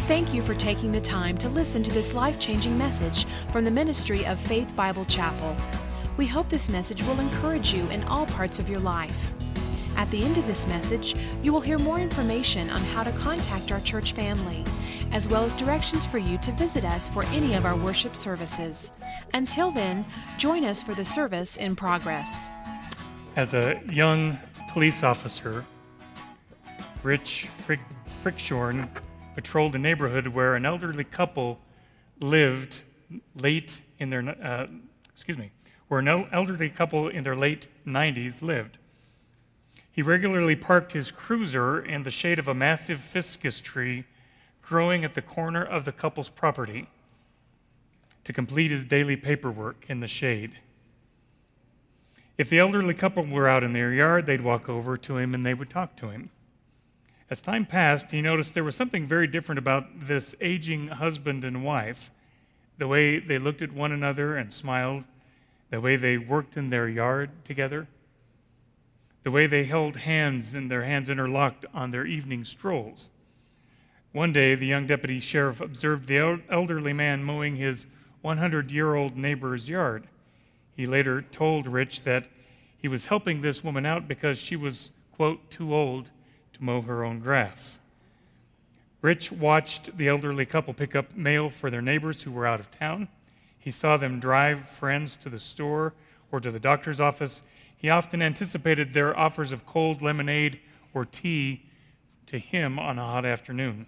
Thank you for taking the time to listen to this life-changing message from the ministry of Faith Bible Chapel. We hope this message will encourage you in all parts of your life. At the end of this message, you will hear more information on how to contact our church family, as well as directions for you to visit us for any of our worship services. Until then, join us for the service in progress. As a young police officer, Rich Frickshorn patrolled a neighborhood where an elderly couple lived where an elderly couple in their late 90s lived. He regularly parked his cruiser in the shade of a massive fiscus tree growing at the corner of the couple's property to complete his daily paperwork in the shade. If the elderly couple were out in their yard, they'd walk over to him and they would talk to him. As time passed, he noticed there was something very different about this aging husband and wife, the way they looked at one another and smiled, the way they worked in their yard together, the way they held hands and their hands interlocked on their evening strolls. One day, the young deputy sheriff observed the elderly man mowing his 100-year-old neighbor's yard. He later told Rich that he was helping this woman out because she was, quote, too old to mow her own grass. Rich watched the elderly couple pick up mail for their neighbors who were out of town. He saw them drive friends to the store or to the doctor's office. He often anticipated their offers of cold lemonade or tea to him on a hot afternoon.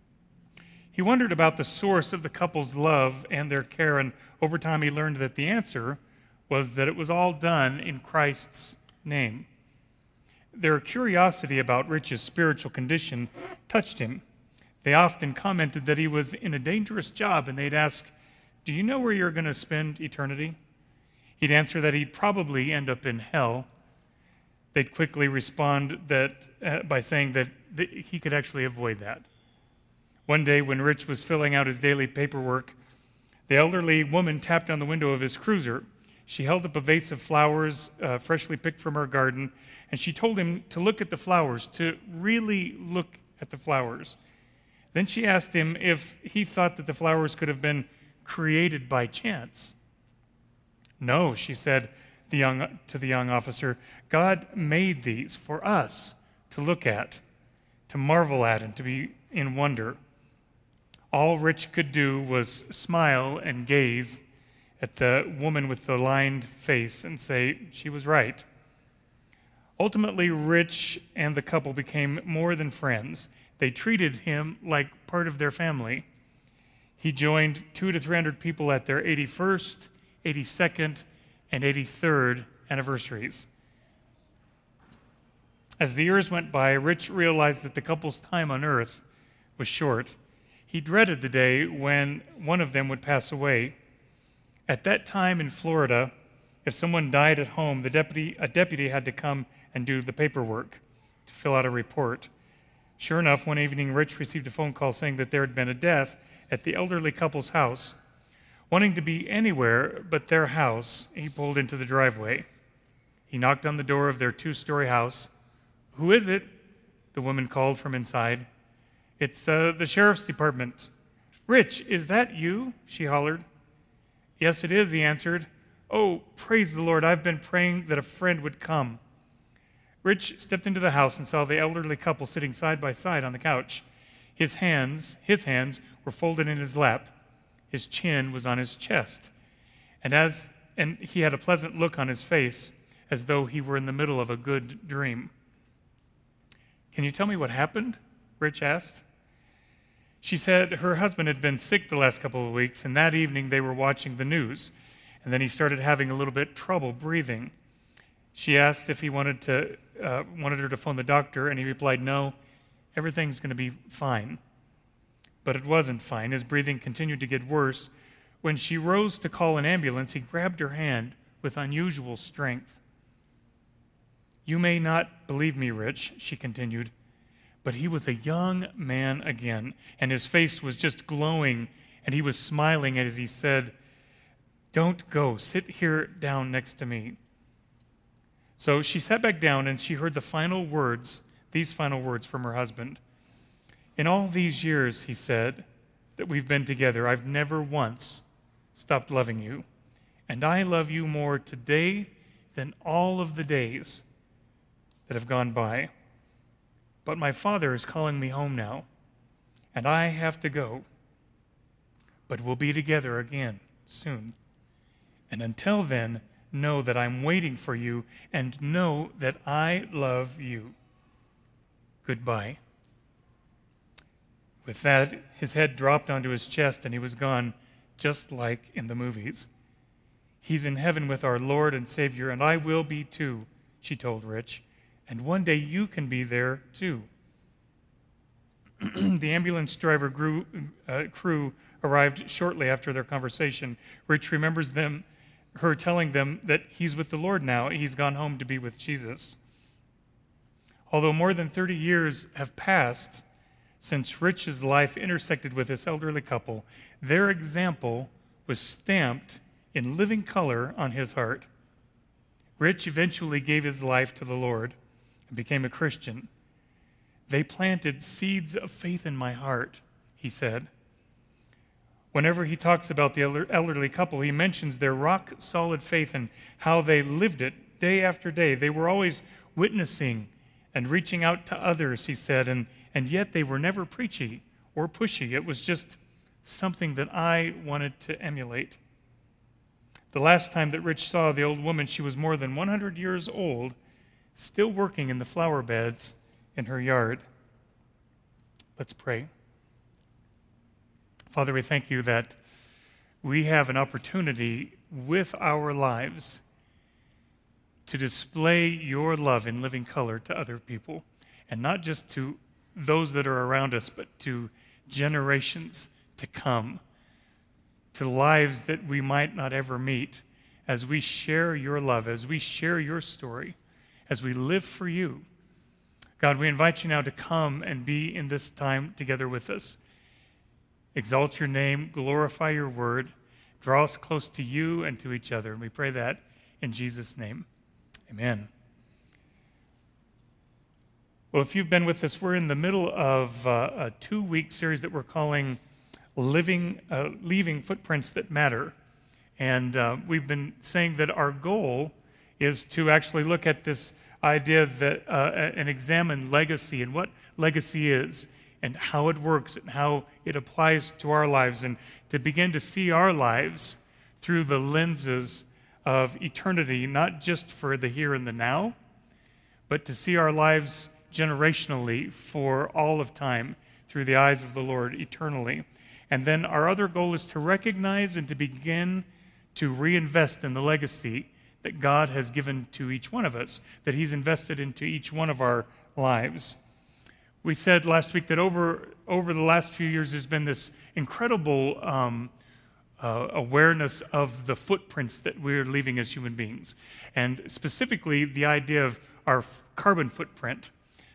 He wondered about the source of the couple's love and their care, and over time he learned that the answer was that it was all done in Christ's name. Their curiosity about Rich's spiritual condition touched him. They often commented that he was in a dangerous job, and they'd ask, "Do you know where you're going to spend eternity?" He'd answer that he'd probably end up in hell. They'd quickly respond by saying that he could actually avoid that. One day when Rich was filling out his daily paperwork, the elderly woman tapped on the window of his cruiser. She held up a vase of flowers freshly picked from her garden, and she told him to look at the flowers, to really look at the flowers. Then she asked him if he thought that the flowers could have been created by chance. "No," she said to the young officer, "God made these for us to look at, to marvel at, and to be in wonder." All Rich could do was smile and gaze at the woman with the lined face and say she was right. Ultimately, Rich and the couple became more than friends. They treated him like part of their family. He joined 200 to 300 people at their 81st, 82nd, and 83rd anniversaries. As the years went by, Rich realized that the couple's time on earth was short. He dreaded the day when one of them would pass away. At that time in Florida, if someone died at home, a deputy had to come and do the paperwork to fill out a report. Sure enough, one evening, Rich received a phone call saying that there had been a death at the elderly couple's house. Wanting to be anywhere but their house, he pulled into the driveway. He knocked on the door of their 2-story house. "Who is it?" the woman called from inside. "It's the sheriff's department." "Rich, is that you?" she hollered. "Yes, it is," he answered. "Oh, praise the Lord, I've been praying that a friend would come." Rich stepped into the house and saw the elderly couple sitting side by side on the couch. His hands were folded in his lap. His chin was on his chest. And he had a pleasant look on his face, as though he were in the middle of a good dream. "Can you tell me what happened?" Rich asked. She said her husband had been sick the last couple of weeks, and that evening they were watching the news, and then he started having a little bit trouble breathing. She asked if he wanted her to phone the doctor, and he replied, "No, everything's going to be fine." But it wasn't fine. His breathing continued to get worse. When she rose to call an ambulance, he grabbed her hand with unusual strength. "You may not believe me, Rich," she continued, but he was a young man again, and his face was just glowing, and he was smiling as he said, "Don't go. Sit here down next to me." So she sat back down, and she heard these final words from her husband. "In all these years," he said, that we've been together, I've never once stopped loving you. And I love you more today than all of the days that have gone by. But my Father is calling me home now, and I have to go. But we'll be together again soon. And until then, know that I'm waiting for you, and know that I love you. Goodbye." With that, his head dropped onto his chest, and he was gone, just like in the movies. "He's in heaven with our Lord and Savior, and I will be too," she told Rich. "And one day you can be there too." The ambulance driver crew arrived shortly after their conversation. Rich remembers her telling them that he's with the Lord now. He's gone home to be with Jesus. Although more than 30 years have passed since Rich's life intersected with this elderly couple, their example was stamped in living color on his heart. Rich eventually gave his life to the Lord and became a Christian. "They planted seeds of faith in my heart," he said. Whenever he talks about the elderly couple, he mentions their rock-solid faith and how they lived it day after day. They were always witnessing and reaching out to others, he said, and yet they were never preachy or pushy. It was just something that I wanted to emulate. The last time that Rich saw the old woman, she was more than 100 years old, still working in the flower beds in her yard. Let's pray. Father, we thank you that we have an opportunity with our lives to display your love in living color to other people, and not just to those that are around us, but to generations to come, to lives that we might not ever meet, as we share your love, as we share your story, as we live for you. God, we invite you now to come and be in this time together with us. Exalt your name, glorify your word, draw us close to you and to each other. And we pray that in Jesus' name. Amen. Well, if you've been with us, we're in the middle of a 2-week series that we're calling Leaving Footprints That Matter. And we've been saying that our goal is to actually look at this idea that and examine legacy and what legacy is and how it works and how it applies to our lives, and to begin to see our lives through the lenses of eternity, not just for the here and the now, but to see our lives generationally for all of time through the eyes of the Lord eternally. And then our other goal is to recognize and to begin to reinvest in the legacy that God has given to each one of us, that he's invested into each one of our lives. We said last week that over the last few years there's been this incredible awareness of the footprints that we're leaving as human beings, and specifically the idea of our carbon footprint,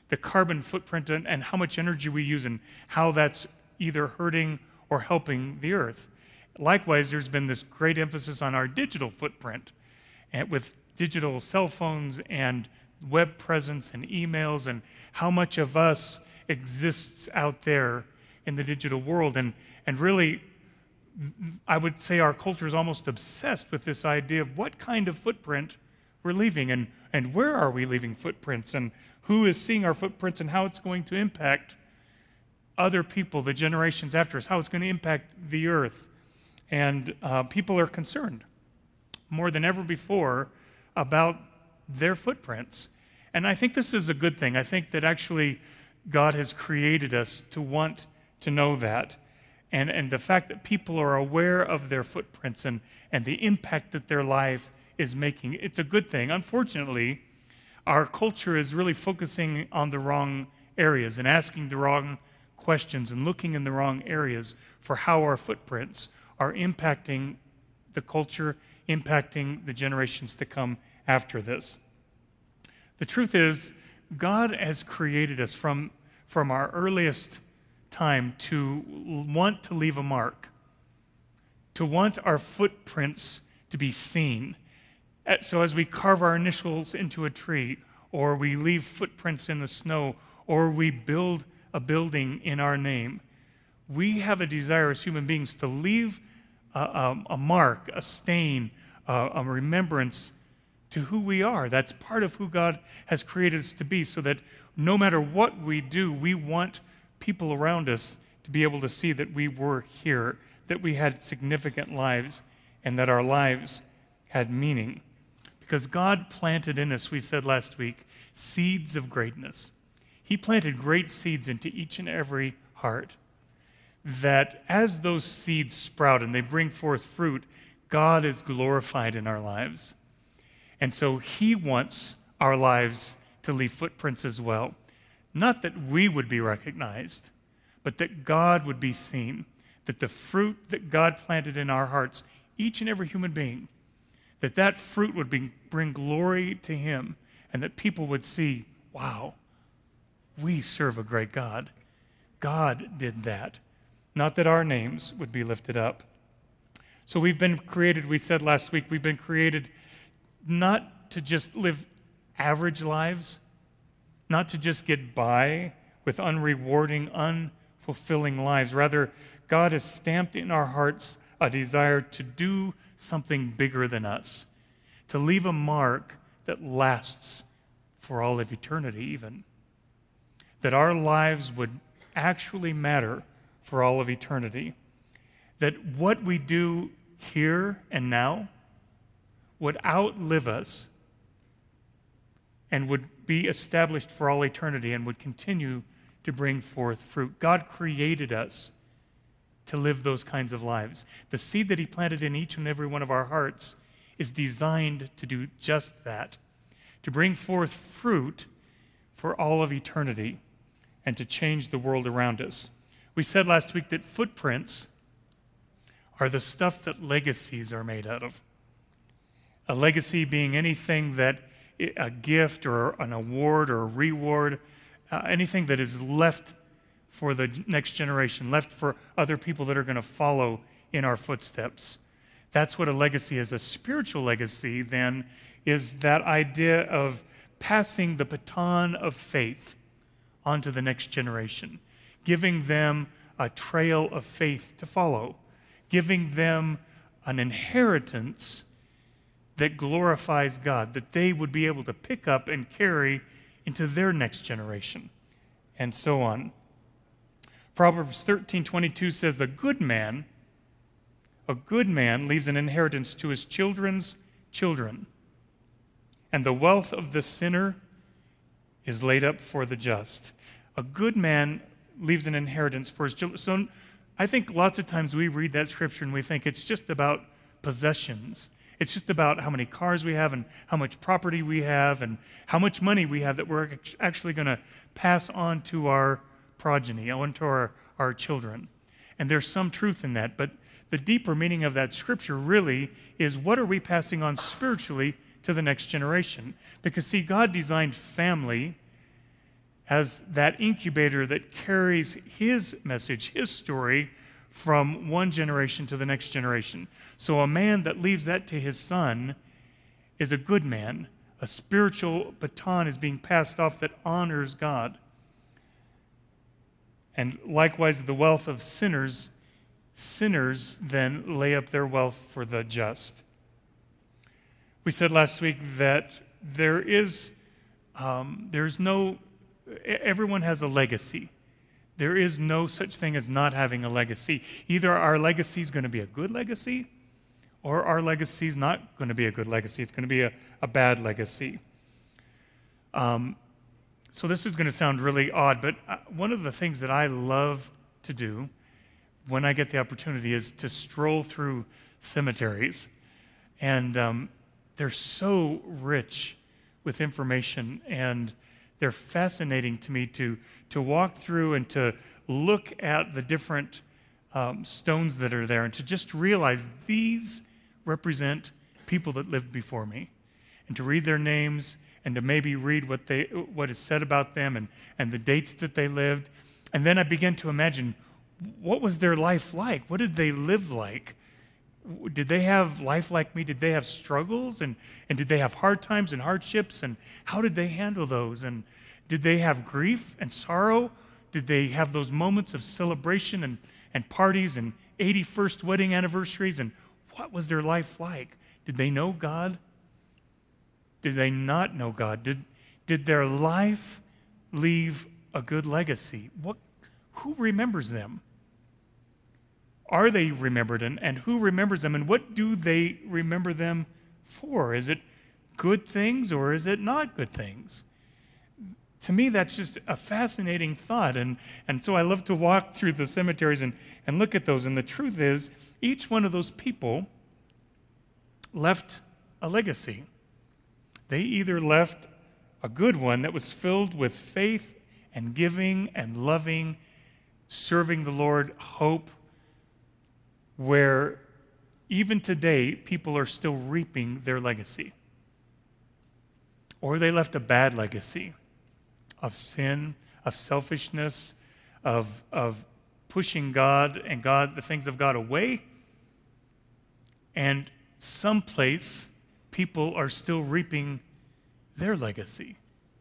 and how much energy we use and how that's either hurting or helping the earth. Likewise, there's been this great emphasis on our digital footprint, and with digital cell phones and web presence and emails, and how much of us exists out there in the digital world. And really, I would say our culture is almost obsessed with this idea of what kind of footprint we're leaving, and where are we leaving footprints, and who is seeing our footprints, and how it's going to impact other people, the generations after us, how it's going to impact the earth. And people are concerned more than ever before about their footprints. And I think this is a good thing. I think that actually God has created us to want to know that. And the fact that people are aware of their footprints and the impact that their life is making, it's a good thing. Unfortunately, our culture is really focusing on the wrong areas and asking the wrong questions and looking in the wrong areas for how our footprints are impacting the culture, impacting the generations to come after this. The truth is, God has created us from our earliest time to want to leave a mark, to want our footprints to be seen. So as we carve our initials into a tree, or we leave footprints in the snow, or we build a building in our name, we have a desire as human beings to leave a mark, a stain, a remembrance to who we are. That's part of who God has created us to be, so that no matter what we do, we want people around us to be able to see that we were here, that we had significant lives, and that our lives had meaning. Because God planted in us, we said last week, seeds of greatness. He planted great seeds into each and every heart, that as those seeds sprout and they bring forth fruit, God is glorified in our lives. And so He wants our lives to leave footprints as well. Not that we would be recognized, but that God would be seen, that the fruit that God planted in our hearts, each and every human being, that fruit would bring glory to Him, and that people would see, wow, we serve a great God. God did that. Not that our names would be lifted up. So we've been created, we said last week, we've been created not to just live average lives, not to just get by with unrewarding, unfulfilling lives. Rather, God has stamped in our hearts a desire to do something bigger than us, to leave a mark that lasts for all of eternity even. That our lives would actually matter for all of eternity. That what we do here and now would outlive us and would be established for all eternity and would continue to bring forth fruit. God created us to live those kinds of lives. The seed that He planted in each and every one of our hearts is designed to do just that, to bring forth fruit for all of eternity and to change the world around us. We said last week that footprints are the stuff that legacies are made out of. A legacy being anything that, a gift or an award or a reward, anything that is left for the next generation, left for other people that are going to follow in our footsteps. That's what a legacy is. A spiritual legacy, then, is that idea of passing the baton of faith onto the next generation, giving them a trail of faith to follow, giving them an inheritance that glorifies God, that they would be able to pick up and carry into their next generation, and so on. Proverbs 13:22 says, a good man leaves an inheritance to his children's children, and the wealth of the sinner is laid up for the just. A good man leaves an inheritance for his children. So I think lots of times we read that scripture and we think it's just about possessions. It's just about how many cars we have and how much property we have and how much money we have that we're actually going to pass on to our progeny, on to our children. And there's some truth in that, but the deeper meaning of that scripture really is, what are we passing on spiritually to the next generation? Because see, God designed family as that incubator that carries His message, His story, from one generation to the next generation. So a man that leaves that to his son is a good man. A spiritual baton is being passed off that honors God. And likewise, the wealth of sinners then lay up their wealth for the just. We said last week that there's no, everyone has a legacy. There is no such thing as not having a legacy. Either our legacy is going to be a good legacy, or our legacy is not going to be a good legacy. It's going to be a bad legacy. So this is going to sound really odd, but one of the things that I love to do when I get the opportunity is to stroll through cemeteries. And they're so rich with information, and they're fascinating to me to walk through and to look at the different stones that are there and to just realize these represent people that lived before me, and to read their names and to maybe read what is said about them and the dates that they lived. And then I began to imagine, what was their life like? What did they live like? Did they have life like me? Did they have struggles? And did they have hard times and hardships? And how did they handle those? And did they have grief and sorrow? did they have those moments of celebration and parties and 81st wedding anniversaries? And what was their life like? Did they know God? Did they not know God? Did their life leave a good legacy? Who remembers them? Are they remembered? And who remembers them? And what do they remember them for? Is it good things or is it not good things? To me, that's just a fascinating thought. And so I love to walk through the cemeteries and look at those. And the truth is, each one of those people left a legacy. They either left a good one that was filled with faith and giving and loving, serving the Lord, hope, where even today people are still reaping their legacy. Or they left a bad legacy of sin, of selfishness, of pushing God and the things of God away. And someplace people are still reaping their legacy.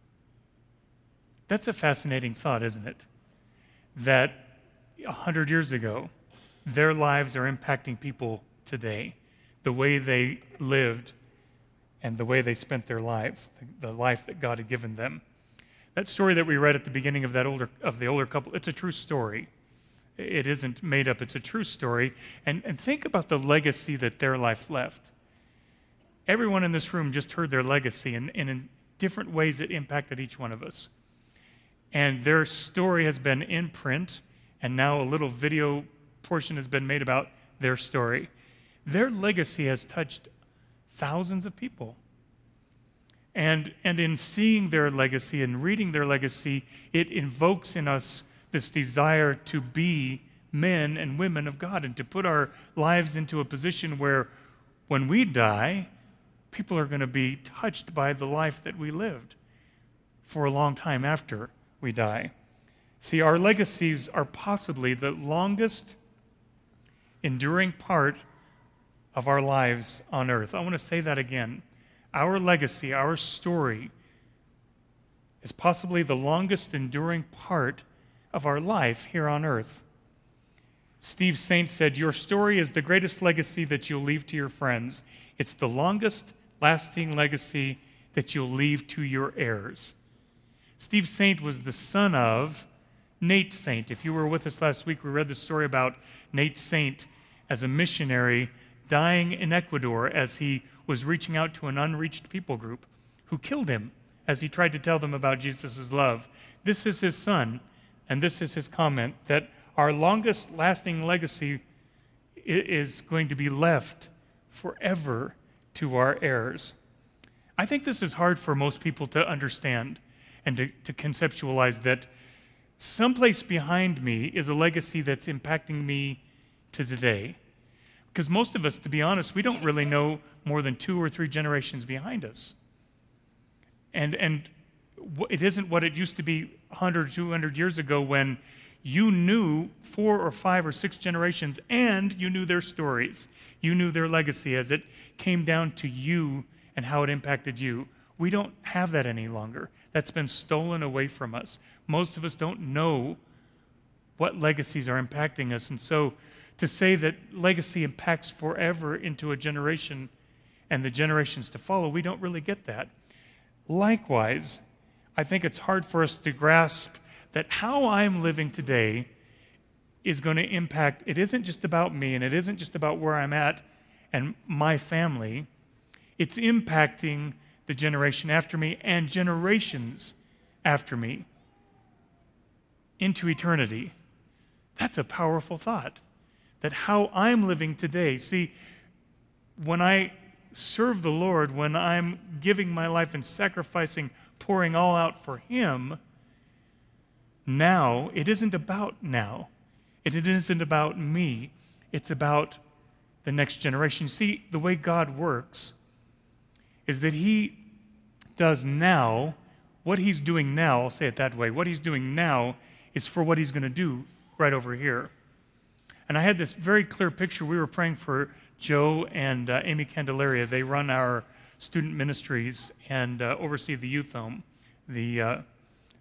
That's a fascinating thought, isn't it? That 100 years ago, their lives are impacting people today. The way they lived and the way they spent their life, the life that God had given them. That story that we read at the beginning of the older couple, it's a true story. It isn't made up, it's a true story. And think about the legacy that their life left. Everyone in this room just heard their legacy, and in different ways it impacted each one of us. And their story has been in print, and now a little video portion has been made about their story. Their legacy has touched thousands of people. And in seeing their legacy and reading their legacy, it invokes in us this desire to be men and women of God and to put our lives into a position where when we die, people are going to be touched by the life that we lived for a long time after we die. See, our legacies are possibly the longest enduring part of our lives on earth. I want to say that again. Our legacy, our story, is possibly the longest enduring part of our life here on earth. Steve Saint said, "Your story is the greatest legacy that you'll leave to your friends. It's the longest lasting legacy that you'll leave to your heirs." Steve Saint was the son of Nate Saint. If you were with us last week, we read the story about Nate Saint as a missionary dying in Ecuador as he was reaching out to an unreached people group who killed him as he tried to tell them about Jesus' love. This is his son, and this is his comment, that our longest lasting legacy is going to be left forever to our heirs. I think this is hard for most people to understand and to conceptualize, that someplace behind me is a legacy that's impacting me to today. Because most of us, to be honest, we don't really know more than 2 or 3 generations behind us. And it isn't what it used to be 100 or 200 years ago when you knew 4 or 5 or 6 generations and you knew their stories. You knew their legacy as it came down to you and how it impacted you. We don't have that any longer. That's been stolen away from us. Most of us don't know what legacies are impacting us. And so to say that legacy impacts forever into a generation and the generations to follow, we don't really get that. Likewise, I think it's hard for us to grasp that how I'm living today is going to impact. It isn't just about me, and it isn't just about where I'm at and my family. It's impacting the generation after me and generations after me into eternity. That's a powerful thought. That how I'm living today, see, when I serve the Lord, when I'm giving my life and sacrificing, pouring all out for Him, now, it isn't about now. It isn't about me. It's about the next generation. See, the way God works is that He does now, what He's doing now, I'll say it that way, what He's doing now is for what He's going to do right over here. And I had this very clear picture. We were praying for Joe and Amy Candelaria. They run our student ministries and oversee the youth home, the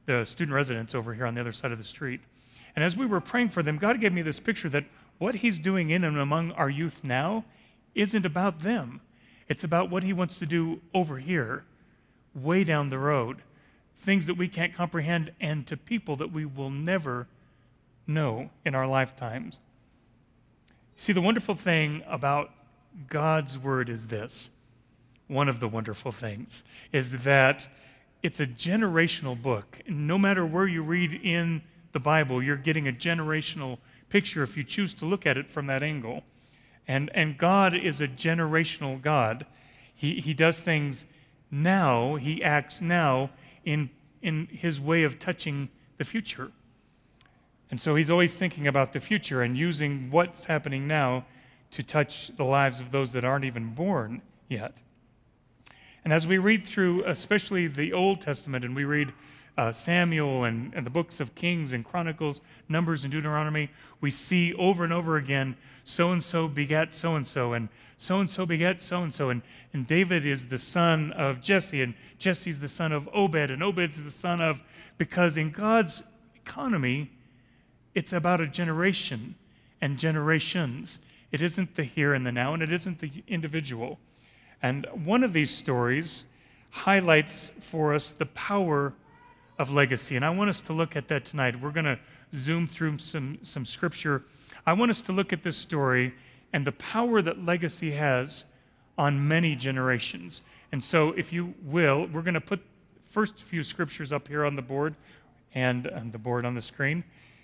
the student residence over here on the other side of the street. And as we were praying for them, God gave me this picture that what he's doing in and among our youth now isn't about them. It's about what he wants to do over here, way down the road, things that we can't comprehend, and to people that we will never know in our lifetimes. See, the wonderful thing about God's word is this. One of the wonderful things is that it's a generational book. No matter where you read in the Bible, you're getting a generational picture if you choose to look at it from that angle. And God is a generational God. He does things now, he acts now in his way of touching the future. And so he's always thinking about the future and using what's happening now to touch the lives of those that aren't even born yet. And as we read through, especially the Old Testament, and we read Samuel and the books of Kings and Chronicles, Numbers and Deuteronomy, we see over and over again, so-and-so begat so-and-so, and so-and-so begat so-and-so, and David is the son of Jesse, and Jesse's the son of Obed, and Obed's the son of, because in God's economy, it's about a generation and generations. It isn't the here and the now, and it isn't the individual. And one of these stories highlights for us the power of legacy. And I want us to look at that tonight. We're going to zoom through some scripture. I want us to look at this story and the power that legacy has on many generations. And so if you will, we're going to put first few scriptures up here on the board and on the board on the screen.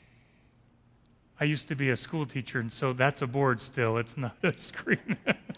I used to be a school teacher, and so that's a board still. It's not a screen.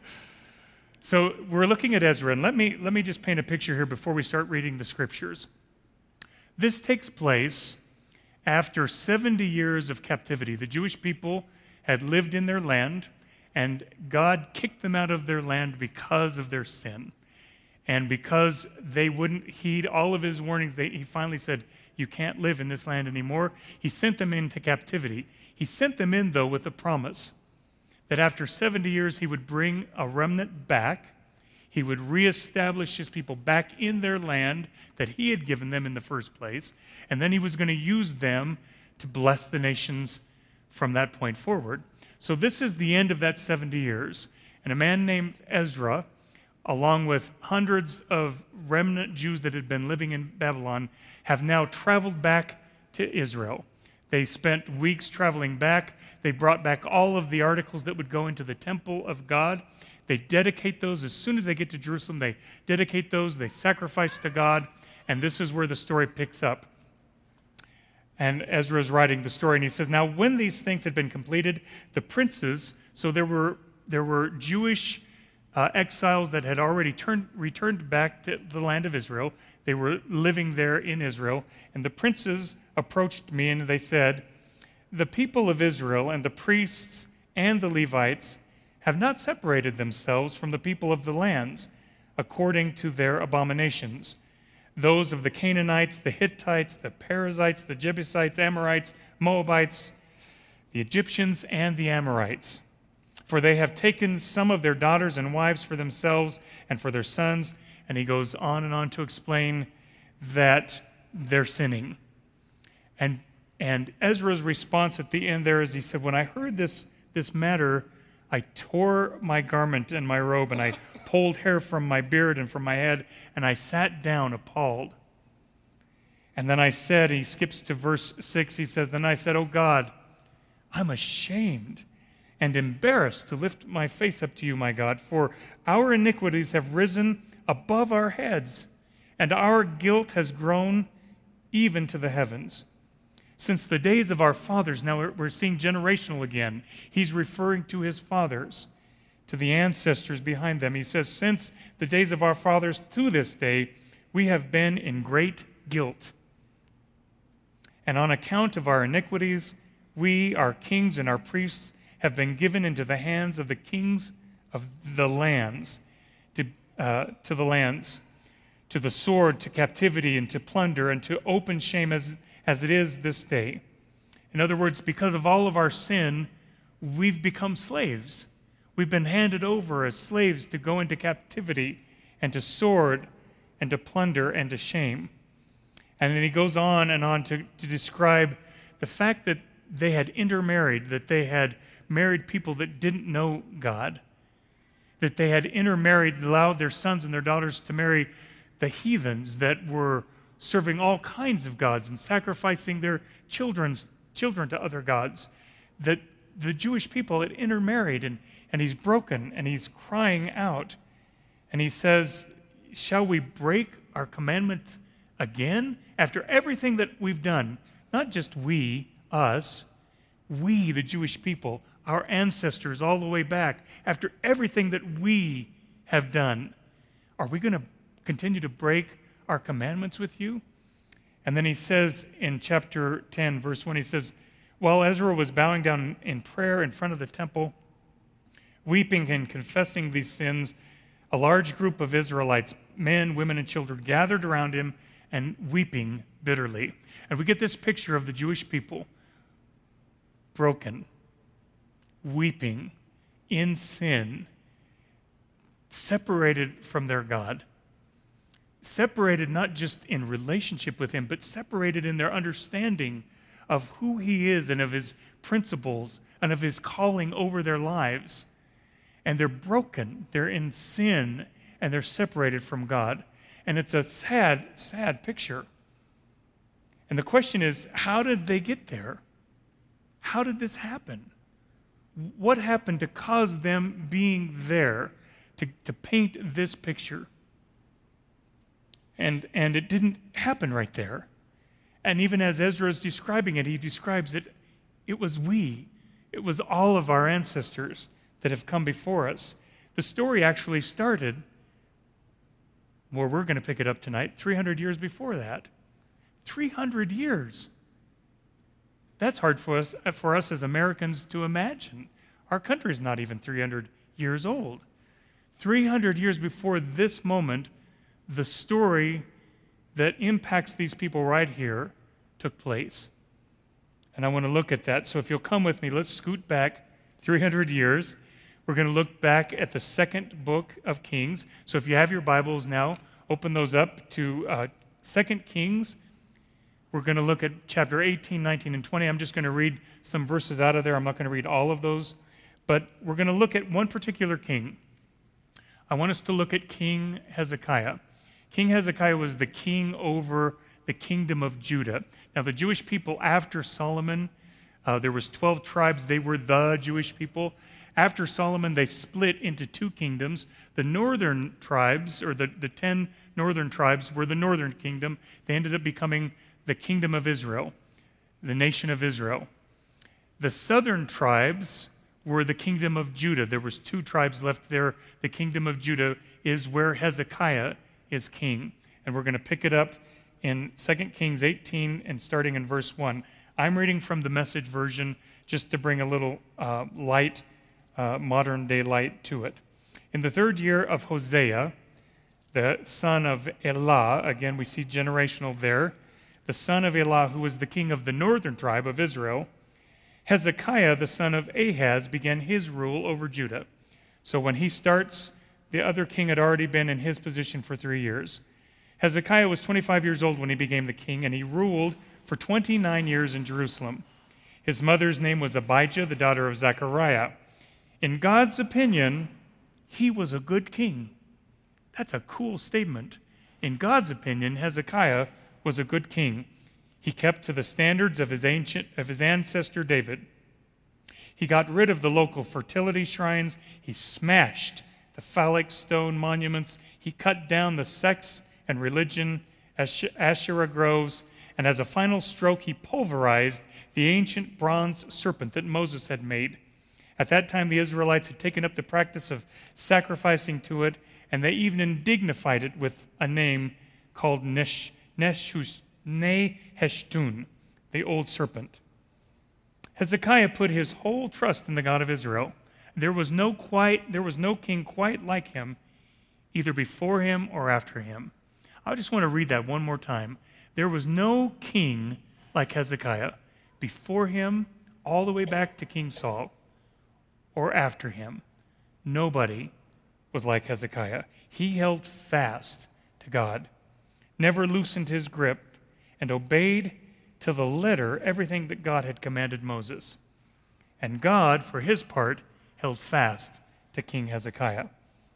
So we're looking at Ezra, and let me just paint a picture here before we start reading the scriptures. This takes place after 70 years of captivity. The Jewish people had lived in their land, and God kicked them out of their land because of their sin. And because they wouldn't heed all of his warnings, he finally said, you can't live in this land anymore. He sent them into captivity. He sent them in, though, with a promise that after 70 years he would bring a remnant back. He would reestablish his people back in their land that he had given them in the first place. And then he was going to use them to bless the nations from that point forward. So this is the end of that 70 years. And a man named Ezra, along with hundreds of remnant Jews that had been living in Babylon, have now traveled back to Israel. They spent weeks traveling back. They brought back all of the articles that would go into the temple of God. They dedicate those as soon as they get to Jerusalem. They dedicate those. They sacrifice to God. And this is where the story picks up. And Ezra is writing the story, and he says, now when these things had been completed, the princes, so there were Jewish exiles that had already returned back to the land of Israel. They were living there in Israel. And the princes approached me and they said, the people of Israel and the priests and the Levites have not separated themselves from the people of the lands according to their abominations. Those of the Canaanites, the Hittites, the Perizzites, the Jebusites, Amorites, Moabites, the Egyptians, and the Amorites. For they have taken some of their daughters and wives for themselves and for their sons. And he goes on and on to explain that they're sinning. And Ezra's response at the end there is he said, when I heard this matter, I tore my garment and my robe, and I pulled hair from my beard and from my head, and I sat down appalled. And then I said, he skips to verse 6, he says, then I said, oh God, I'm ashamed and embarrassed to lift my face up to you, my God, for our iniquities have risen above our heads, and our guilt has grown even to the heavens. Since the days of our fathers, now we're seeing generational again. He's referring to his fathers, to the ancestors behind them. He says, since the days of our fathers to this day, we have been in great guilt. And on account of our iniquities, we, our kings and our priests, have been given into the hands of the kings of the lands, to the lands, to the sword, to captivity, and to plunder, and to open shame as it is this day. In other words, because of all of our sin, we've become slaves. We've been handed over as slaves to go into captivity and to sword and to plunder and to shame. And then he goes on and on to describe the fact that they had intermarried, that they had married people that didn't know God, that they had intermarried, allowed their sons and their daughters to marry the heathens that were serving all kinds of gods and sacrificing their children to other gods, that the Jewish people had intermarried, and he's broken, and he's crying out. And he says, shall we break our commandments again? After everything that we've done, not just we, us, we, the Jewish people, our ancestors all the way back, after everything that we have done, are we going to continue to break our commandments with you? And then he says in chapter 10, verse 1, he says, while Ezra was bowing down in prayer in front of the temple, weeping and confessing these sins, a large group of Israelites, men, women, and children, gathered around him and weeping bitterly. And we get this picture of the Jewish people broken, weeping, in sin, separated from their God. Separated not just in relationship with him, but separated in their understanding of who he is and of his principles and of his calling over their lives. And they're broken, they're in sin, and they're separated from God. And it's a sad, sad picture. And the question is, how did they get there? How did this happen? What happened to cause them being there to paint this picture? And it didn't happen right there. And even as Ezra is describing it, he describes it, it was we. It was all of our ancestors that have come before us. The story actually started, where we're going to pick it up tonight, 300 years before that. 300 years. That's hard for us as Americans to imagine. Our country is not even 300 years old. 300 years before this moment, the story that impacts these people right here took place. And I want to look at that. So if you'll come with me, let's scoot back 300 years. We're going to look back at the second book of Kings. So if you have your Bibles now, open those up to 2 Kings. We're going to look at chapter 18, 19, and 20. I'm just going to read some verses out of there. I'm not going to read all of those. But we're going to look at one particular king. I want us to look at King Hezekiah. King Hezekiah was the king over the kingdom of Judah. Now, the Jewish people after Solomon, there was 12 tribes. They were the Jewish people. After Solomon, they split into two kingdoms. The northern tribes, or the 10 northern tribes, were the northern kingdom. They ended up becoming the kingdom of Israel, the nation of Israel. The southern tribes were the kingdom of Judah. There was 2 tribes left there. The kingdom of Judah is where Hezekiah is king. And we're going to pick it up in 2 Kings 18 and starting in verse 1. I'm reading from the Message version just to bring a little light, modern-day light to it. In the 3rd year of Hosea, the son of Elah, again we see generational there, the son of Elah, who was the king of the northern tribe of Israel, Hezekiah, the son of Ahaz, began his rule over Judah. So when he starts, the other king had already been in his position for 3 years. Hezekiah was 25 years old when he became the king, and he ruled for 29 years in Jerusalem. His mother's name was Abijah, the daughter of Zechariah. In God's opinion, he was a good king. That's a cool statement. In God's opinion, Hezekiah was a good king. He kept to the standards of his ancestor David. He got rid of the local fertility shrines. He smashed the phallic stone monuments. He cut down the sex and religion Asherah groves. And as a final stroke, he pulverized the ancient bronze serpent that Moses had made. At that time, the Israelites had taken up the practice of sacrificing to it, and they even dignified it with a name called Neheshtun, the old serpent. Hezekiah put his whole trust in the God of Israel. There was no king quite like him, either before him or after him. I just want to read that one more time. There was no king like Hezekiah, before him, all the way back to King Saul, or after him. Nobody was like Hezekiah. He held fast to God, never loosened his grip, and obeyed to the letter everything that God had commanded Moses. And God, for his part, held fast to King Hezekiah.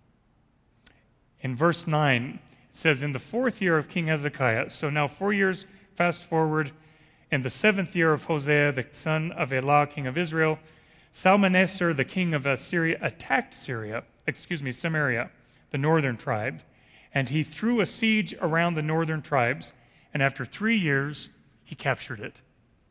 In verse 9, it says, in the 4th year of King Hezekiah, so now 4 years fast forward, in the 7th year of Hosea, the son of Elah, king of Israel, Salmaneser, the king of Assyria, attacked Samaria, the northern tribe, and he threw a siege around the northern tribes, and after 3 years, he captured it.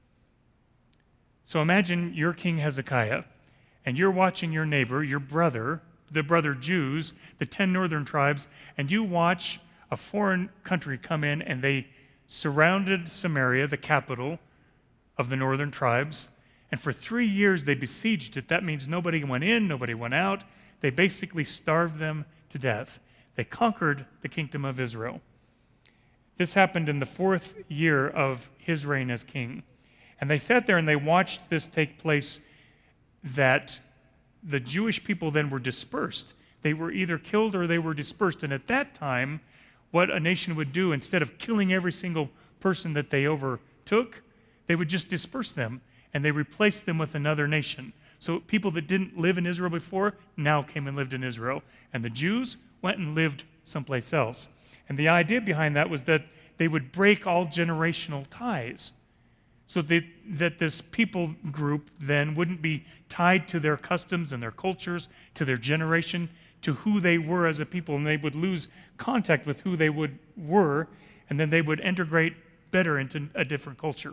So imagine you're King Hezekiah, and you're watching your neighbor, your brother, the brother Jews, the 10 northern tribes, and you watch a foreign country come in, and they surrounded Samaria, the capital of the northern tribes, and for 3 years they besieged it. That means nobody went in, nobody went out. They basically starved them to death. They conquered the kingdom of Israel. This happened in the 4th year of his reign as king. And they sat there and they watched this take place, that the Jewish people then were dispersed. They were either killed or they were dispersed. And at that time, what a nation would do, instead of killing every single person that they overtook, they would just disperse them, and they replaced them with another nation. So people that didn't live in Israel before now came and lived in Israel. And the Jews went and lived someplace else. And the idea behind that was that they would break all generational ties, so that this people group then wouldn't be tied to their customs and their cultures, to their generation, to who they were as a people, and they would lose contact with who they were, and then they would integrate better into a different culture.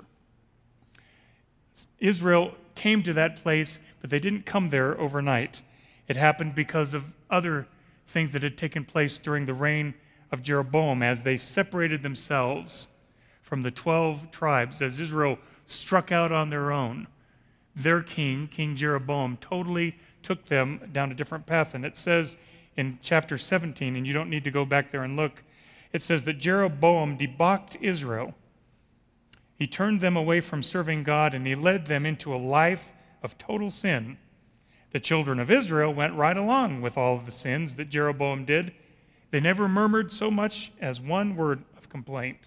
Israel came to that place, but they didn't come there overnight. It happened because of other things that had taken place during the reign of Jeroboam, as they separated themselves from the 12 tribes. As Israel struck out on their own, their king, King Jeroboam, totally took them down a different path. And it says in chapter 17, and you don't need to go back there and look, it says that Jeroboam debauched Israel. He turned them away from serving God, and he led them into a life of total sin. The children of Israel went right along with all of the sins that Jeroboam did. They never murmured so much as one word of complaint.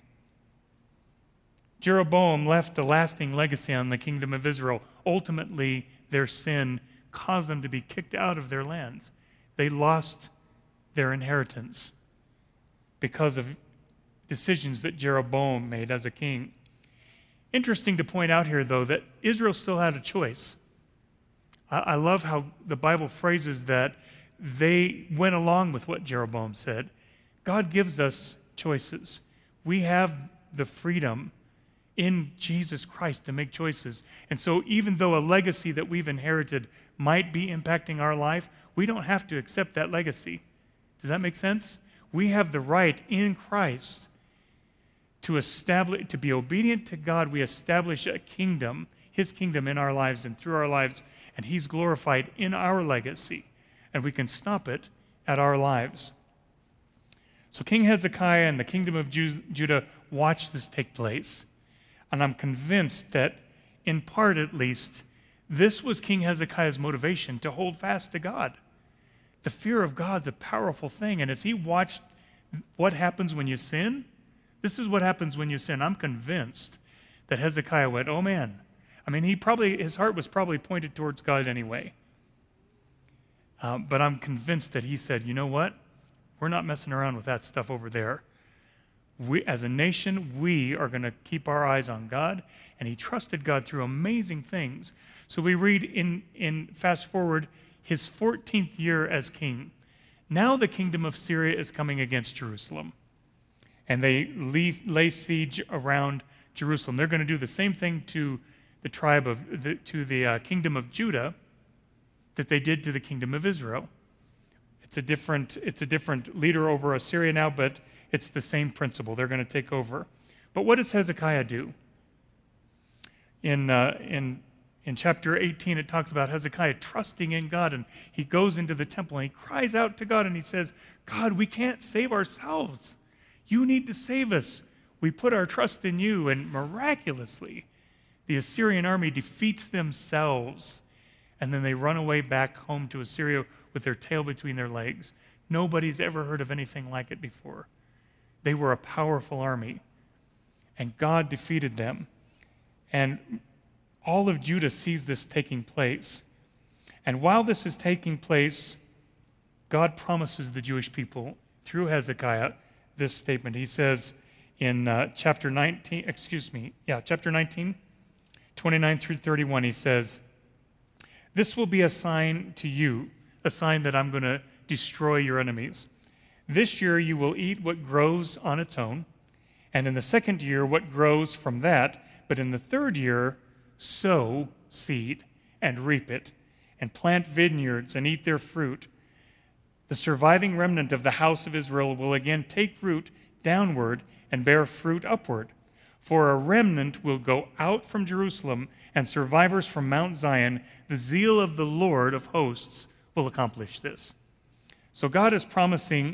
Jeroboam left a lasting legacy on the kingdom of Israel. Ultimately, their sin caused them to be kicked out of their lands. They lost their inheritance because of decisions that Jeroboam made as a king. Interesting to point out here, though, that Israel still had a choice. I love how the Bible phrases that they went along with what Jeroboam said. God gives us choices. We have the freedom in Jesus Christ to make choices. And so even though a legacy that we've inherited might be impacting our life, we don't have to accept that legacy. Does that make sense? We have the right in Christ to be obedient to God. We establish a kingdom, his kingdom in our lives and through our lives, and he's glorified in our legacy, and we can stop it at our lives. So King Hezekiah and the kingdom of Judah watched this take place. And I'm convinced that, in part at least, this was King Hezekiah's motivation to hold fast to God. The fear of God's a powerful thing. And as he watched what happens when you sin, this is what happens when you sin. I'm convinced that Hezekiah went, oh man. I mean, his heart was probably pointed towards God anyway. But I'm convinced that he said, you know what? We're not messing around with that stuff over there. We, as a nation, we are going to keep our eyes on God, and he trusted God through amazing things. So we read in fast forward, his 14th year as king. Now the kingdom of Syria is coming against Jerusalem, and they lay siege around Jerusalem. They're going to do the same thing to the kingdom of Judah that they did to the kingdom of Israel. It's a different leader over Assyria now, but it's the same principle. They're going to take over. But what does Hezekiah do? In chapter 18, it talks about Hezekiah trusting in God, and he goes into the temple and he cries out to God and he says, God, we can't save ourselves. You need to save us. We put our trust in you. And miraculously, the Assyrian army defeats themselves, and then they run away back home to Assyria with their tail between their legs. Nobody's ever heard of anything like it before. They were a powerful army. and God defeated them. And all of Judah sees this taking place. And while this is taking place, God promises the Jewish people through Hezekiah this statement. He says in chapter 19, 29 through 31, he says, "This will be a sign to you, a sign that I'm going to destroy your enemies. This year you will eat what grows on its own, and in the second year what grows from that, but in the third year sow seed and reap it, and plant vineyards and eat their fruit. The surviving remnant of the house of Israel will again take root downward and bear fruit upward. For a remnant will go out from Jerusalem, and survivors from Mount Zion. The zeal of the Lord of hosts will accomplish this." So God is promising,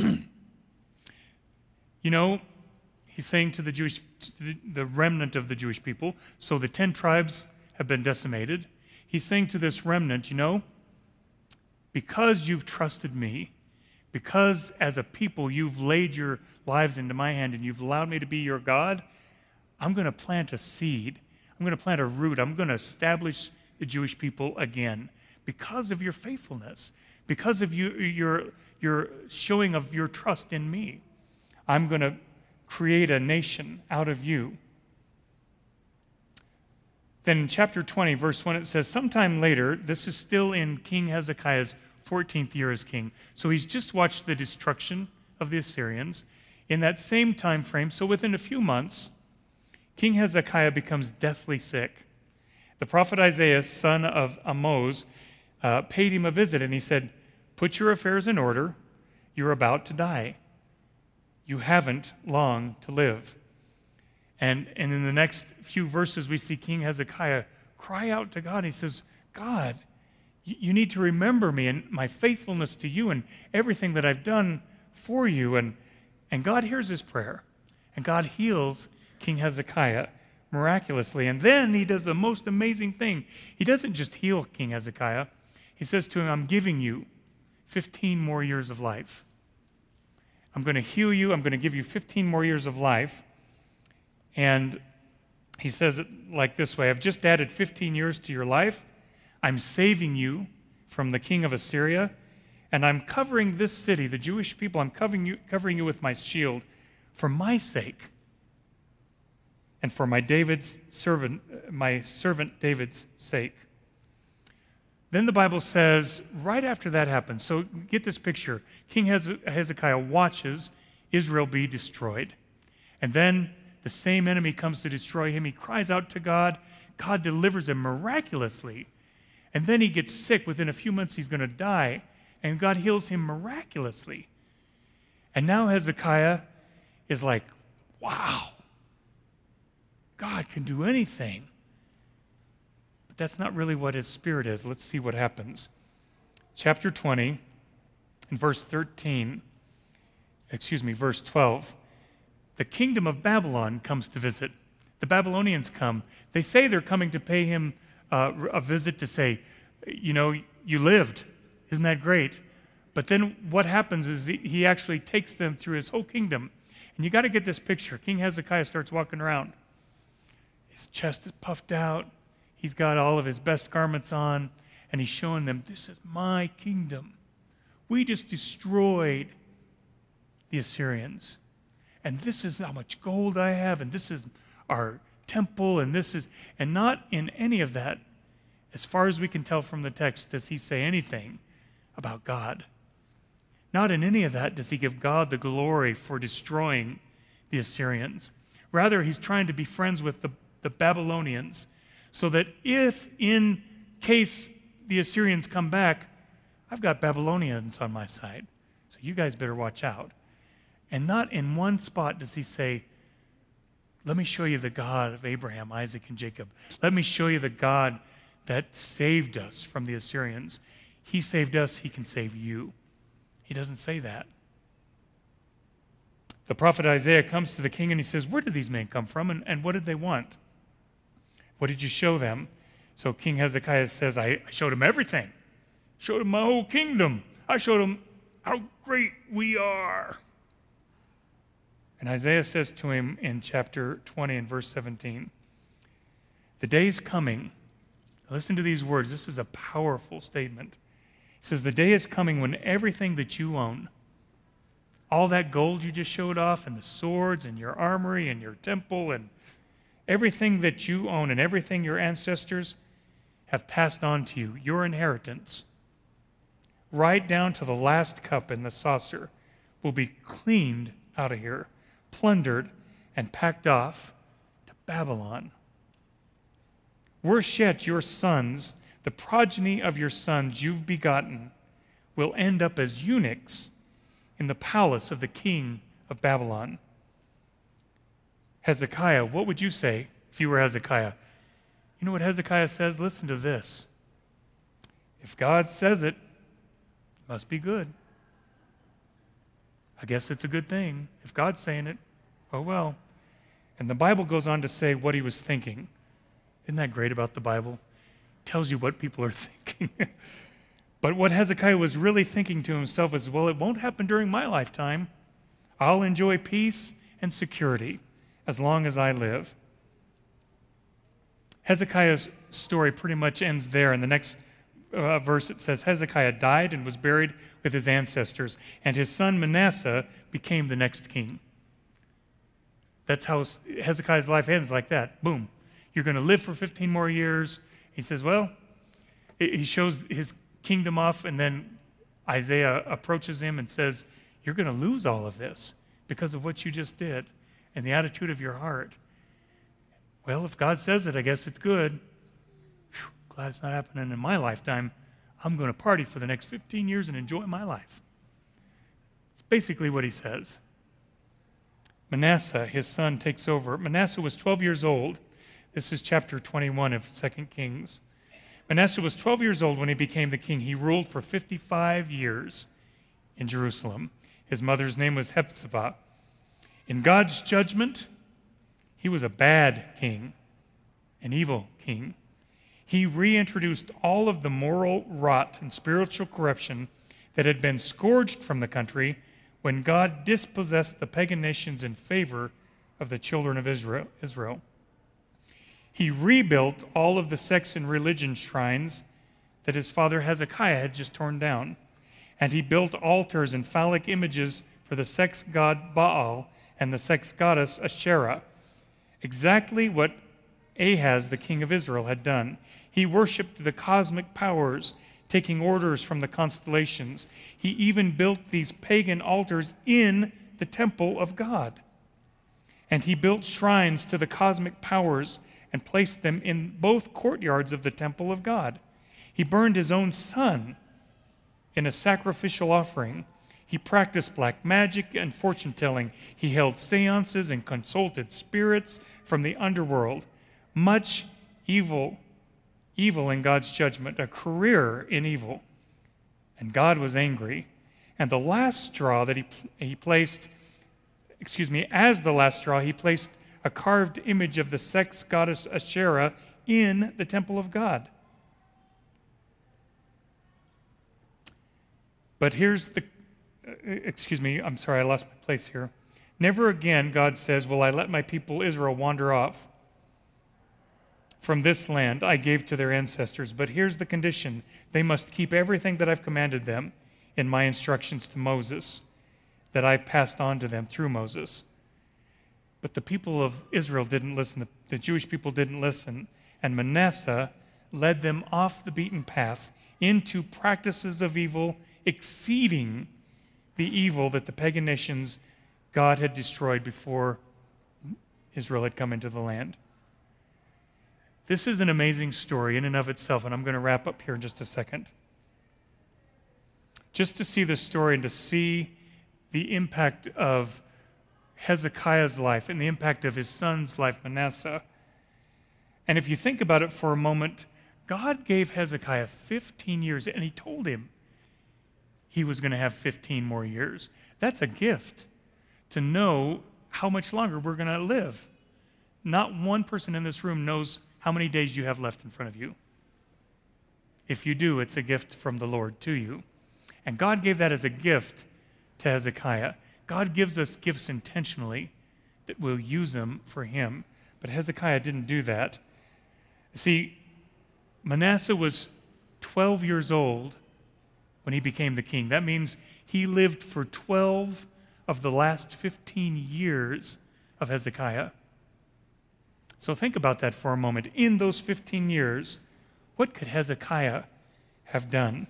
he's saying to the remnant of the Jewish people, so the 10 tribes have been decimated. He's saying to this remnant, because you've trusted me, because as a people you've laid your lives into my hand and you've allowed me to be your God, I'm going to plant a seed. I'm going to plant a root. I'm going to establish the Jewish people again because of your faithfulness, because of your showing of your trust in me. I'm going to create a nation out of you. Then in chapter 20, verse 1, it says, sometime later, this is still in King Hezekiah's 14th year as king. So he's just watched the destruction of the Assyrians. In that same time frame, so within a few months, King Hezekiah becomes deathly sick. The prophet Isaiah, son of Amoz, paid him a visit, and he said, "Put your affairs in order. You're about to die. You haven't long to live." And in the next few verses, we see King Hezekiah cry out to God. He says, "God, you need to remember me and my faithfulness to you and everything that I've done for you." And God hears his prayer, and God heals King Hezekiah miraculously. And then he does the most amazing thing. He doesn't just heal King Hezekiah. He says to him, "I'm giving you 15 more years of life. I'm going to heal you. I'm going to give you 15 more years of life." And he says it like this way: "I've just added 15 years to your life. I'm saving you from the king of Assyria, and I'm covering this city, the Jewish people, I'm covering you with my shield for my sake and for my servant David's sake." Then the Bible says, right after that happens, so get this picture. King Hezekiah watches Israel be destroyed. And then the same enemy comes to destroy him. He cries out to God. God delivers him miraculously. And then he gets sick. Within a few months, he's going to die. And God heals him miraculously. And now Hezekiah is like, wow, God can do anything. But that's not really what his spirit is. Let's see what happens. Chapter 20, and verse 12. The kingdom of Babylon comes to visit. The Babylonians come. They say they're coming to pay him a visit to say, you lived. Isn't that great? But then what happens is he actually takes them through his whole kingdom. And you got to get this picture. King Hezekiah starts walking around. His chest is puffed out. He's got all of his best garments on. And he's showing them, this is my kingdom. We just destroyed the Assyrians. And this is how much gold I have. And this is our temple. And not in any of that, as far as we can tell from the text, does he say anything about God. Not in any of that does he give God the glory for destroying the Assyrians. Rather, he's trying to be friends with the Babylonians, so that if, in case the Assyrians come back, I've got Babylonians on my side. So you guys better watch out. And not in one spot does he say, let me show you the God of Abraham, Isaac, and Jacob. Let me show you the God that saved us from the Assyrians. He saved us, he can save you. He doesn't say that. The prophet Isaiah comes to the king and he says, where did these men come from and what did they want? What did you show them? So King Hezekiah says, I showed them everything. Showed them my whole kingdom. I showed them how great we are. And Isaiah says to him in chapter 20 and verse 17, the day is coming. Listen to these words. This is a powerful statement. It says, the day is coming when everything that you own, all that gold you just showed off and the swords and your armory and your temple and everything that you own and everything your ancestors have passed on to you, your inheritance, right down to the last cup in the saucer, will be cleaned out of here, plundered, and packed off to Babylon. Worse yet, your sons, the progeny of your sons you've begotten, will end up as eunuchs in the palace of the king of Babylon. Hezekiah, what would you say if you were Hezekiah? You know what Hezekiah says? Listen to this. If God says it, it must be good. I guess it's a good thing. If God's saying it, oh well. And the Bible goes on to say what he was thinking. Isn't that great about the Bible? It tells you what people are thinking. But what Hezekiah was really thinking to himself is, well, it won't happen during my lifetime. I'll enjoy peace and security as long as I live. Hezekiah's story pretty much ends there. In the next verse it says, Hezekiah died and was buried with his ancestors, and his son Manasseh became the next king. That's how Hezekiah's life ends, like that. Boom. You're going to live for 15 more years. He says, well, he shows his kingdom off, and then Isaiah approaches him and says, you're going to lose all of this because of what you just did and the attitude of your heart. Well, if God says it, I guess it's good. Whew, glad it's not happening in my lifetime. I'm going to party for the next 15 years and enjoy my life. It's basically what he says. Manasseh, his son, takes over. Manasseh was 12 years old. This is chapter 21 of 2 Kings. Manasseh was 12 years old when he became the king. He ruled for 55 years in Jerusalem. His mother's name was Hephzibah. In God's judgment, he was a bad king, an evil king. He reintroduced all of the moral rot and spiritual corruption that had been scourged from the country when God dispossessed the pagan nations in favor of the children of Israel. He rebuilt all of the sex and religion shrines that his father Hezekiah had just torn down. And he built altars and phallic images for the sex god Baal and the sex goddess Asherah. Exactly what Ahaz, the king of Israel, had done. He worshipped the cosmic powers, taking orders from the constellations. He even built these pagan altars in the temple of God. And he built shrines to the cosmic powers and placed them in both courtyards of the temple of God. He burned his own son in a sacrificial offering. He practiced black magic and fortune-telling. He held seances and consulted spirits from the underworld. Much evil in God's judgment, a career in evil. And God was angry. And the last straw that he placed a carved image of the sex goddess Asherah in the temple of God. But here's I lost my place here. Never again, God says, will I let my people Israel wander off from this land I gave to their ancestors. But here's the condition. They must keep everything that I've commanded them in my instructions to Moses, that I've passed on to them through Moses. But the people of Israel didn't listen. The Jewish people didn't listen. And Manasseh led them off the beaten path into practices of evil exceeding the evil that the pagan nations God had destroyed before Israel had come into the land. This is an amazing story in and of itself, and I'm going to wrap up here in just a second. Just to see this story and to see the impact of Hezekiah's life and the impact of his son's life, Manasseh. And if you think about it for a moment, God gave Hezekiah 15 years, and he told him he was going to have 15 more years. That's a gift, to know how much longer we're going to live. Not one person in this room knows how many days you have left in front of you. If you do, it's a gift from the Lord to you. And God gave that as a gift to Hezekiah. God gives us gifts intentionally that we'll use them for him. But Hezekiah didn't do that. See, Manasseh was 12 years old when he became the king. That means he lived for 12 of the last 15 years of Hezekiah. So think about that for a moment. In those 15 years, what could Hezekiah have done?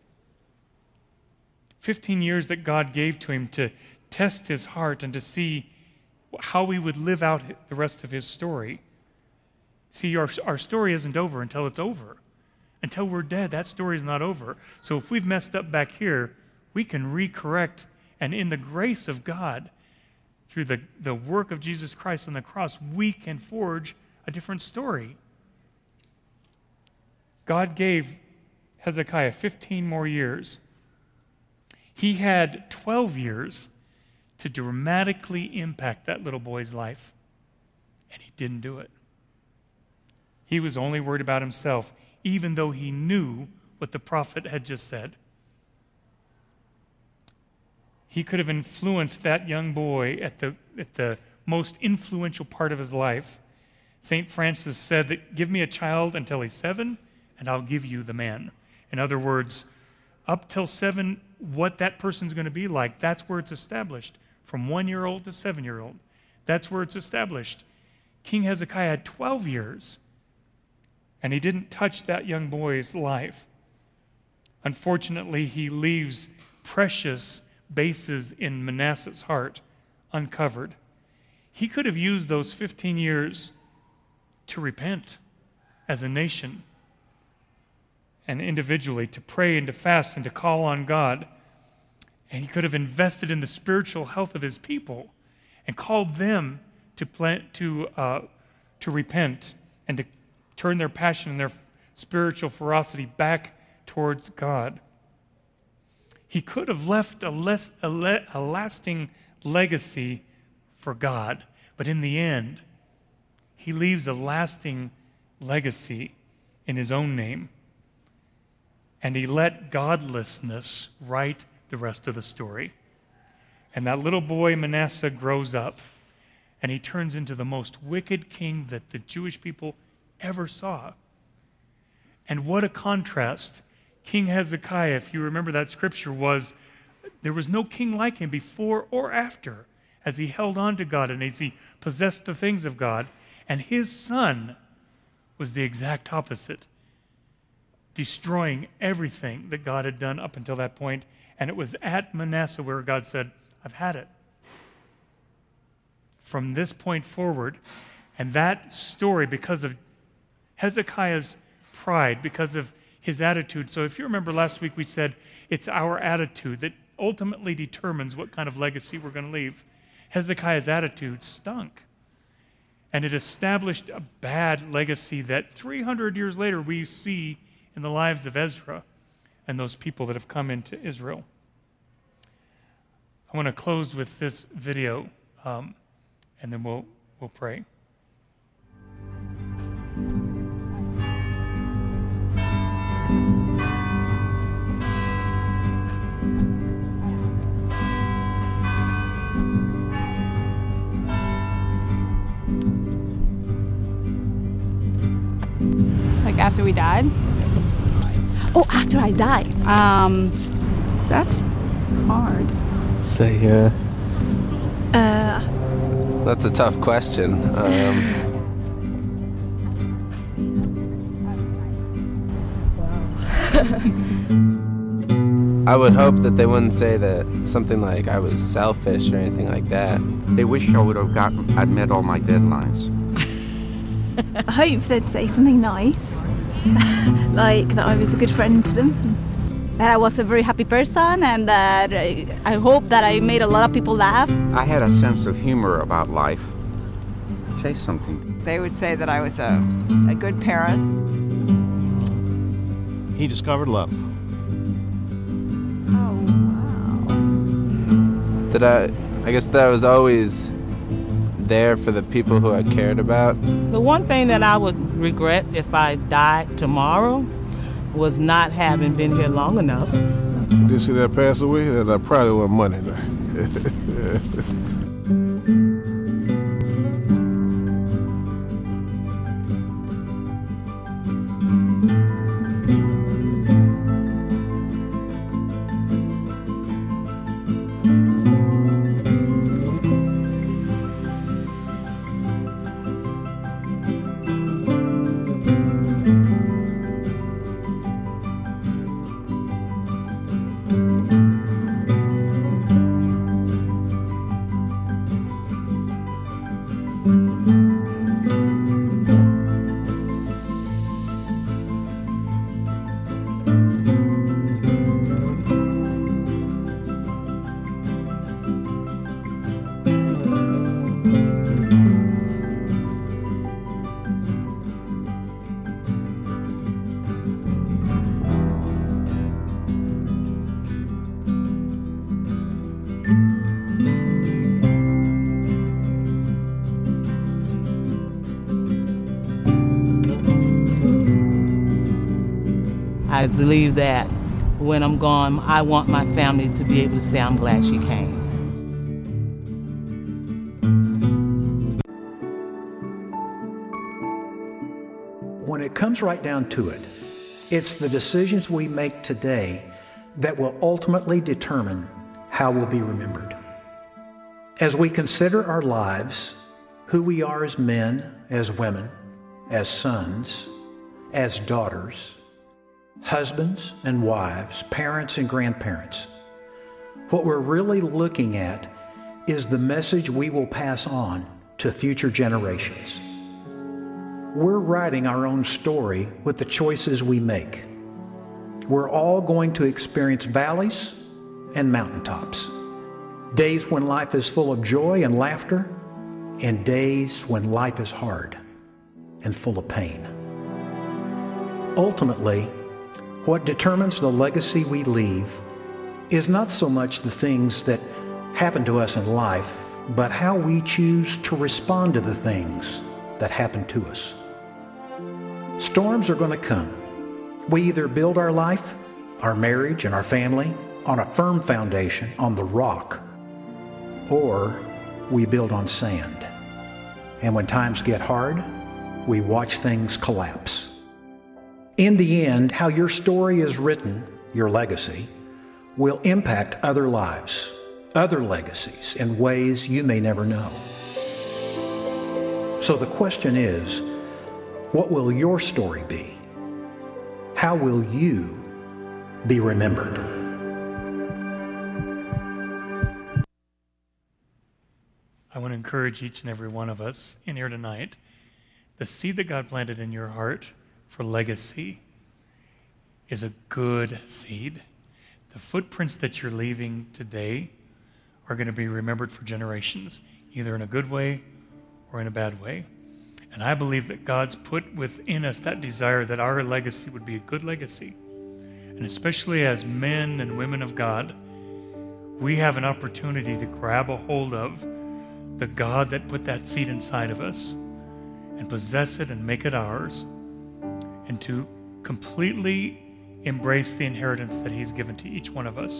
15 years that God gave to him to test his heart and to see how he would live out the rest of his story. See, our story isn't over until it's over. Until we're dead, that story is not over. So if we've messed up back here, we can recorrect, and in the grace of God, through the work of Jesus Christ on the cross, we can forge a different story. God gave Hezekiah 15 more years. He had 12 years to dramatically impact that little boy's life, and he didn't do it. He was only worried about himself, even though he knew what the prophet had just said. He could have influenced that young boy at the most influential part of his life. St. Francis said that, give me a child until he's 7, and I'll give you the man. In other words, up till 7, what that person's going to be like, that's where it's established. From 1-year-old to 7-year-old, that's where it's established. King Hezekiah had 12 years, and he didn't touch that young boy's life. Unfortunately, he leaves precious bases in Manasseh's heart uncovered. He could have used those 15 years to repent as a nation and individually, to pray and to fast and to call on God. And he could have invested in the spiritual health of his people and called them to repent and to turn their passion and their spiritual ferocity back towards God. He could have left a lasting legacy for God, but in the end, he leaves a lasting legacy in his own name. And he let godlessness write the rest of the story. And that little boy Manasseh grows up, and he turns into the most wicked king that the Jewish people ever saw. And what a contrast. King Hezekiah, if you remember that scripture, there was no king like him before or after, as he held on to God and as he possessed the things of God. And his son was the exact opposite, destroying everything that God had done up until that point. And it was at Manasseh where God said, I've had it. From this point forward, and that story, because of Hezekiah's pride, because of his attitude. So if you remember last week, we said it's our attitude that ultimately determines what kind of legacy we're going to leave. Hezekiah's attitude stunk. And it established a bad legacy that 300 years later we see in the lives of Ezra and those people that have come into Israel. I want to close with this video, and then we'll pray. Like after we died? Oh, after I died. That's hard. Say, that's a tough question. I would hope that they wouldn't say that something like I was selfish or anything like that. They wish I would have I'd met all my deadlines. I hope they'd say something nice, like that I was a good friend to them, that I was a very happy person, and that I hope that I made a lot of people laugh. I had a sense of humor about life. Say something. They would say that I was a good parent. He discovered love. Oh, wow. That I guess that I was always there for the people who I cared about. The one thing that I would regret if I died tomorrow was not having been here long enough. You did see that pass away? That probably wasn't money. I believe that when I'm gone, I want my family to be able to say, I'm glad she came. When it comes right down to it, it's the decisions we make today that will ultimately determine how we'll be remembered. As we consider our lives, who we are as men, as women, as sons, as daughters, husbands and wives, parents and grandparents, what we're really looking at is the message we will pass on to future generations. We're writing our own story with the choices we make. We're all going to experience valleys and mountaintops, days when life is full of joy and laughter, and days when life is hard and full of pain. Ultimately, what determines the legacy we leave is not so much the things that happen to us in life, but how we choose to respond to the things that happen to us. Storms are going to come. We either build our life, our marriage, and our family on a firm foundation, on the rock, or we build on sand. And when times get hard, we watch things collapse. In the end, how your story is written, your legacy, will impact other lives, other legacies in ways you may never know. So the question is, what will your story be? How will you be remembered? I want to encourage each and every one of us in here tonight, the seed that God planted in your heart for legacy is a good seed. The footprints that you're leaving today are going to be remembered for generations, either in a good way or in a bad way. And I believe that God's put within us that desire that our legacy would be a good legacy. And especially as men and women of God, we have an opportunity to grab a hold of the God that put that seed inside of us and possess it and make it ours, and to completely embrace the inheritance that He's given to each one of us.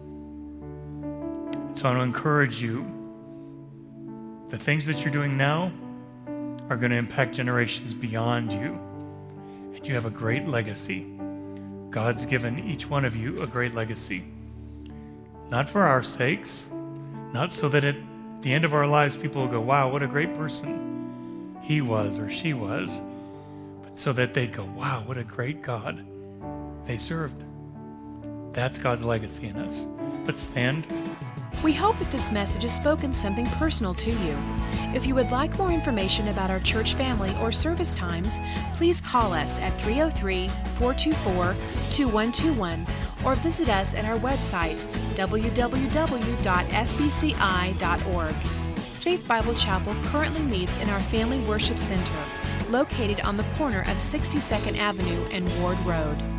So I want to encourage you, the things that you're doing now are going to impact generations beyond you, and you have a great legacy. God's given each one of you a great legacy. Not for our sakes, not so that at the end of our lives people will go, wow, what a great person he was or she was, so that they'd go, wow, what a great God they served. That's God's legacy in us. Let's stand. We hope that this message has spoken something personal to you. If you would like more information about our church family or service times, please call us at 303-424-2121 or visit us at our website, www.fbci.org. Faith Bible Chapel currently meets in our Family Worship Center, located on the corner of 62nd Avenue and Ward Road.